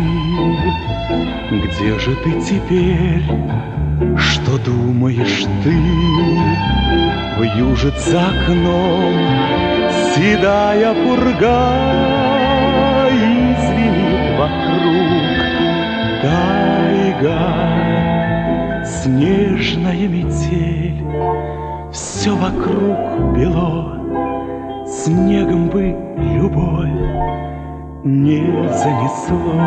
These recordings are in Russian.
где же ты теперь? Что думаешь ты? Вьюжит за окном седая пурга, и звенит вокруг тайга, снежная метель. Все вокруг бело, снегом бы любовь не занесло.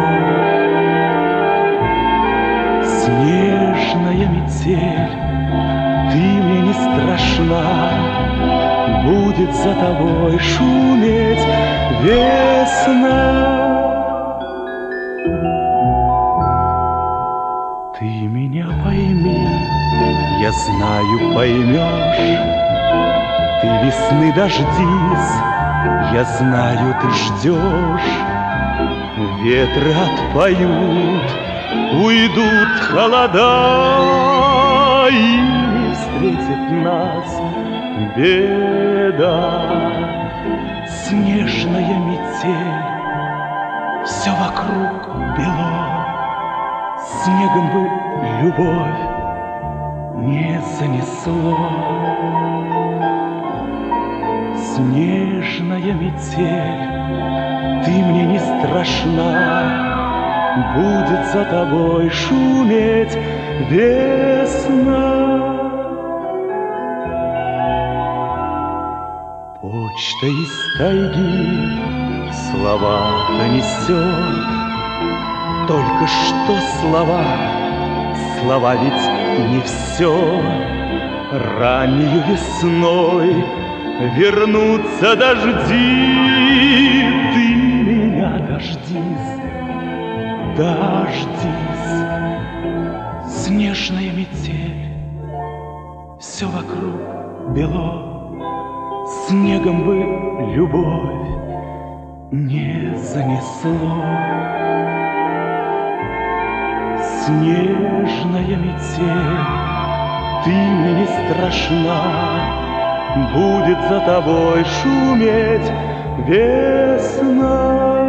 Снежная метель, ты мне не страшна, будет за тобой шуметь весна. Ты меня пойми, я знаю, поймешь. Ты весны дождись, я знаю, ты ждешь. Ветры отпоют, уйдут холода, и не встретит нас беда. Снежная метель, все вокруг бело, снегом бы любовь не занесло. Снежная метель, ты мне не страшна, будет за тобой шуметь весна. Почта из тайги слова донесет, только что слова, слова ведь не все. Раннею весной вернутся дожди, ты меня дождись, дождись. Снежная метель, все вокруг бело, снегом бы любовь не занесло. Снежная метель, ты мне не страшна, будет за тобой шуметь весна.